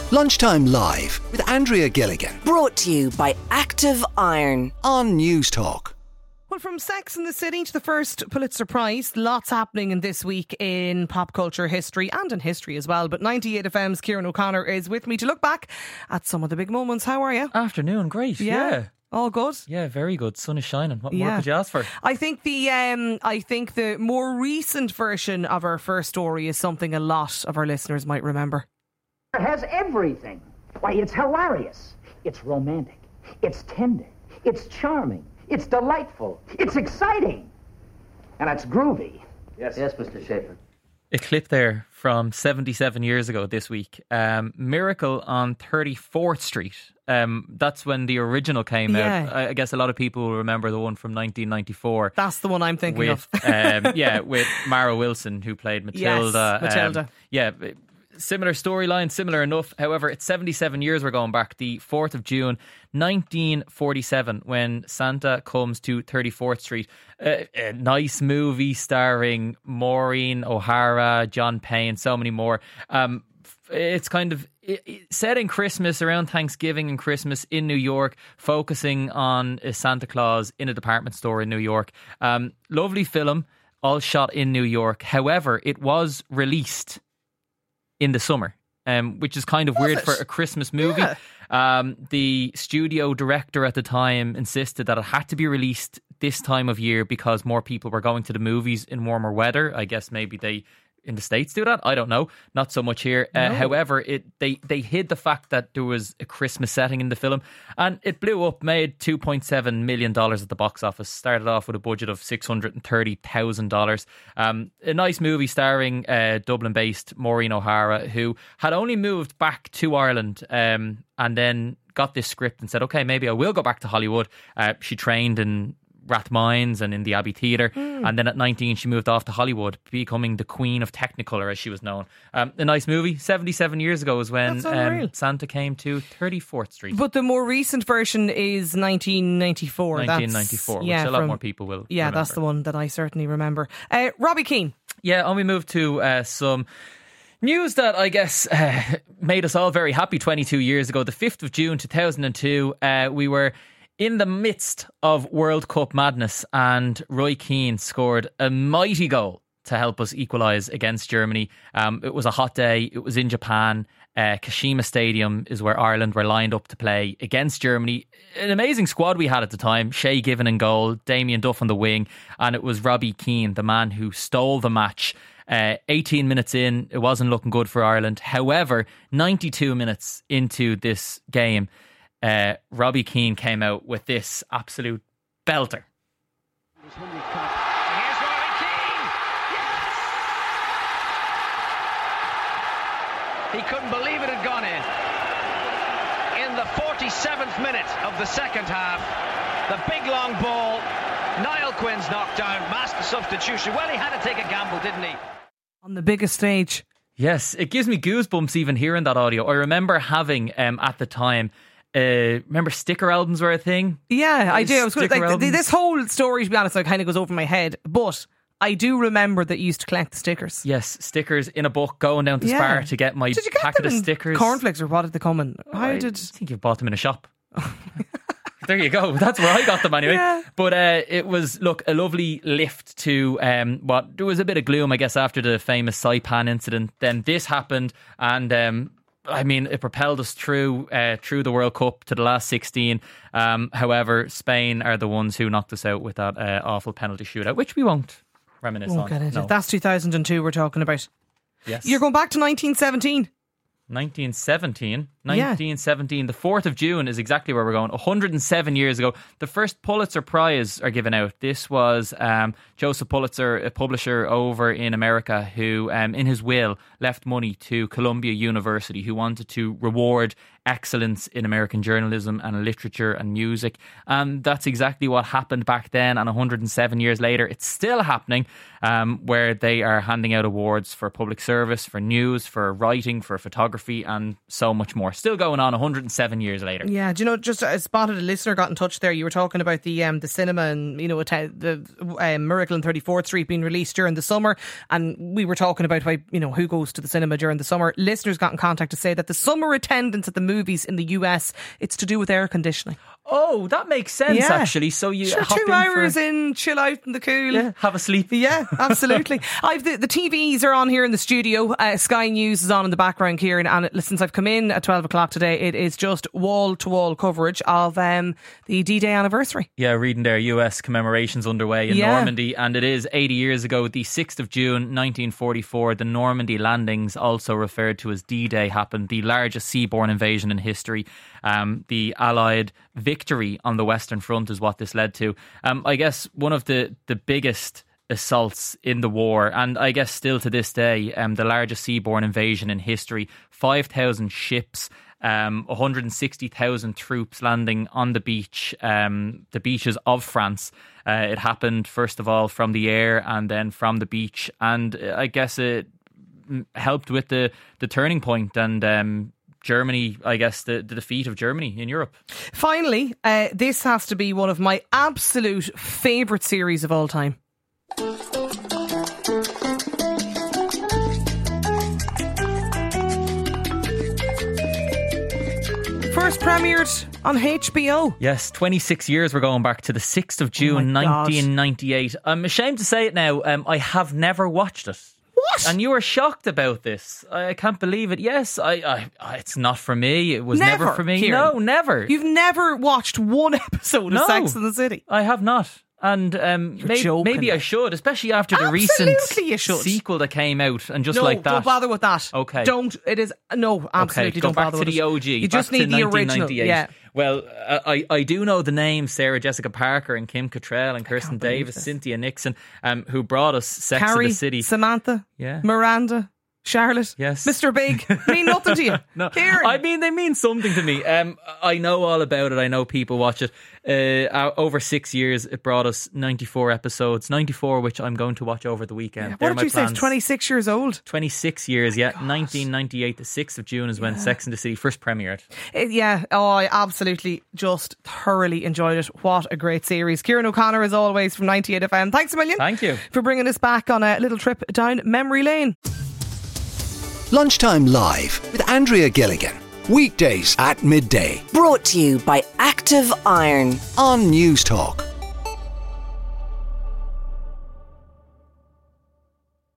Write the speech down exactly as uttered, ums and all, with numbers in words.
Lunchtime Live with Andrea Gilligan Brought to you by Active Iron on News Talk. Well, from Sex and the City to the first Pulitzer Prize, lots happening in this week in pop culture history and in history as well. But ninety-eight F M's Kieran O'Connor is with me to look back at some of the big moments. How are you? Afternoon, great. Yeah. Yeah. All good? Yeah, very good. Sun is shining. What Yeah. more could you ask for? I think the um, I think the more recent version of our first story is something a lot of our listeners might remember. It has everything. Why, it's hilarious. It's romantic. It's tender. It's charming. It's delightful. It's exciting. And it's groovy. Yes, yes, Mister Schaefer. A clip there from seventy-seven years ago this week. Um, Miracle on thirty-fourth Street. Um, that's when the original came Yeah. out. I, I guess a lot of people will remember the one from nineteen ninety-four. That's the one I'm thinking with, of. um, yeah, with Mara Wilson, who played Matilda. Yes, Matilda. Um, yeah, similar storyline, similar enough. However, it's seventy-seven years we're going back. The fourth of June, nineteen forty-seven, when Santa comes to thirty-fourth Street. Uh, a nice movie starring Maureen O'Hara, John Payne, so many more. Um, it's kind of it, it, set in Christmas, around Thanksgiving and Christmas in New York, focusing on a Santa Claus in a department store in New York. Um, lovely film, all shot in New York. However, it was released in the summer, um, which is kind of was weird it? for a Christmas movie. Yeah. Um, the studio director at the time insisted that it had to be released this time of year because more people were going to the movies in warmer weather. I guess maybe they in the States do that. I don't know. Not so much here. Uh, No. however, it they, they hid the fact that there was a Christmas setting in the film, and it blew up, made two point seven million dollars at the box office. Started off with a budget of six hundred thirty thousand dollars. Um, a nice movie starring uh, Dublin-based Maureen O'Hara, who had only moved back to Ireland um, and then got this script and said, okay, maybe I will go back to Hollywood. Uh, she trained in Rathmines and in the Abbey Theatre, mm. and then at nineteen she moved off to Hollywood, becoming the Queen of Technicolor, as she was known. Um, a nice movie. seventy-seven years ago is when um, Santa came to thirty-fourth Street. But the more recent version is nineteen ninety-four. nineteen ninety-four, That's, yeah, which a lot from, more people will Yeah, remember. that's the one that I certainly remember. Uh, Robbie Keane. Yeah, and we move to uh, some news that I guess uh, made us all very happy twenty-two years ago. The fifth of June two thousand two, uh, we were in the midst of World Cup madness, and Roy Keane scored a mighty goal to help us equalise against Germany. Um, it was a hot day. It was in Japan. Uh, Kashima Stadium is where Ireland were lined up to play against Germany. An amazing squad we had at the time. Shay Given in goal, Damien Duff on the wing, and it was Robbie Keane, the man who stole the match. Uh, eighteen minutes in, it wasn't looking good for Ireland. However, ninety-two minutes into this game, Uh, Robbie Keane came out with this absolute belter. Here's Robbie Keane! Yes! He couldn't believe it had gone in. In the forty-seventh minute of the second half, the big long ball, Niall Quinn's knocked down, master substitution. Well, he had to take a gamble, didn't he? On the biggest stage. Yes, it gives me goosebumps even hearing that audio. I remember having, um, at the time, Uh, remember sticker albums were a thing? Yeah, I do. I was gonna, Sticker like, th- albums. this whole story, to be honest, like, kind of goes over my head. But I do remember that you used to collect the stickers. Yes, stickers in a book, going down to Yeah. Spar to get my Did you get packet them of in stickers. cornflakes, or what did they come in? How I did? think you bought them in a shop. There you go. That's where I got them anyway. Yeah. But uh, it was, look, a lovely lift to um, what there was a bit of gloom, I guess, after the famous Saipan incident. Then this happened, and um, I mean, it propelled us through uh, through the World Cup to the last sixteen. Um, however, Spain are the ones who knocked us out with that uh, awful penalty shootout, which we won't reminisce Won't on. get into No. it. That's two thousand two we're talking about. Yes. You're going back to nineteen seventeen. nineteen seventeen. nineteen seventeen. The fourth of June is exactly where we're going. one hundred seven years ago. The first Pulitzer Prize are given out. This was um, Joseph Pulitzer, a publisher over in America, who um, in his will left money to Columbia University, who wanted to reward excellence in American journalism and literature and music. And that's exactly what happened back then. And one hundred seven years later, it's still happening, um, where they are handing out awards for public service, for news, for writing, for photography, cinematography and so much more. Still going on one hundred seven years later. Yeah, do you know, just I spotted a listener got in touch there. You were talking about the um, the cinema and, you know, the uh, Miracle on thirty-fourth Street being released during the summer. And we were talking about, why, you know, who goes to the cinema during the summer. Listeners got in contact to say that the summer attendance at the movies in the U S, it's to do with air conditioning. Oh, that makes sense, Yeah. actually. So you Sure, hop two in hours for, in, chill out in the cool. yeah, have a sleep. Yeah, absolutely. I've the, the T Vs are on here in the studio. Uh, Sky News is on in the background, Kieran. And it, since I've come in at twelve o'clock today, it is just wall to wall coverage of um, the D-Day anniversary. Yeah, reading there, U S commemorations underway in Yeah. Normandy, and it is eighty years ago, the sixth of June nineteen forty-four. The Normandy landings, also referred to as D-Day, happened. The largest seaborne invasion in history. Um, the Allied victory on the Western Front is what this led to. Um, I guess one of the, the biggest assaults in the war, and I guess still to this day, um, the largest seaborne invasion in history. five thousand ships, um, one hundred sixty thousand troops landing on the beach, um, the beaches of France. Uh, it happened first of all from the air and then from the beach, and I guess it helped with the, the turning point and um, Germany, I guess, the, the defeat of Germany in Europe. Finally, uh, this has to be one of my absolute favourite series of all time. First premiered on H B O. Yes, twenty-six years we're going back to the sixth of Oh June my God. nineteen ninety-eight. I'm ashamed to say it now, um, I have never watched it. What? And you were shocked about this. I can't believe it. Yes, I, I, I it's not for me. It was never, Never, for me. Kieran. No, never. You've never watched one episode of No. Sex and the City? I have not. And um, You're maybe, joking, maybe I like. should, especially after the recent Absolutely you should. sequel that came out and just No, like that. don't bother with that. Okay. Don't. It is no, absolutely Okay, go don't back bother to with the it. O G. You just back need to the original. nineteen ninety-eight. Yeah. Well, uh, I I do know the names Sarah Jessica Parker and Kim Cattrall and Kirsten believe Davis, this. Cynthia Nixon, um, who brought us Sex Carrie, and the City. Samantha, Yeah. Miranda, Charlotte, Yes. Mister Big mean nothing to you. No, Kieran. I mean they mean something to me. Um, I know all about it. I know people watch it. Uh, over six years, it brought us ninety-four episodes. ninety-four, which I'm going to watch over the weekend. what They're did my you say? plans. It's twenty-six years old. twenty-six years, yeah. nineteen ninety-eight, the sixth of June is when Sex and the City first premiered. It- yeah, oh, I absolutely just thoroughly enjoyed it. What a great series. Kieran O'Connor, as always, from ninety-eight F M. Thanks a million. Thank you. For bringing us back on a little trip down memory lane. Lunchtime Live with Andrea Gilligan. Weekdays at midday Brought to you by Active Iron. on News Talk.